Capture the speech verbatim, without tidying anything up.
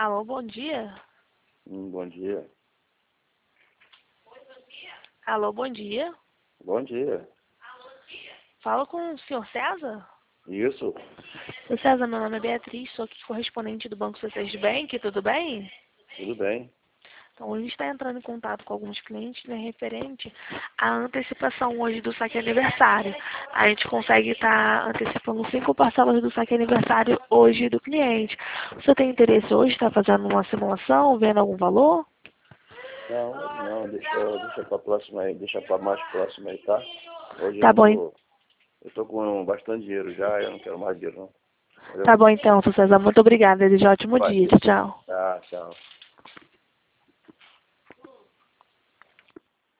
Alô, bom dia. Hum, bom dia. Alô, bom dia. Bom dia. Fala com o senhor César? Isso. Ô César, meu nome é Beatriz, sou aqui correspondente do Banco Sociedade de Bank, tudo bem? Tudo bem. Então, a gente está entrando em contato com alguns clientes, né, referente à antecipação hoje do saque aniversário. A gente consegue estar antecipando cinco parcelas do saque aniversário hoje do cliente. Você tem interesse hoje, está fazendo uma simulação, vendo algum valor? Não, não, deixa, deixa pra próxima aí, deixa pra mais próxima aí, tá? Hoje eu Tá não bom, en- tô, eu tô com bastante dinheiro já, eu não quero mais dinheiro não. Valeu? tá bom então, seu César. Muito obrigada. Desejo um ótimo Vai. dia. Tchau, tchau. Tá, tchau.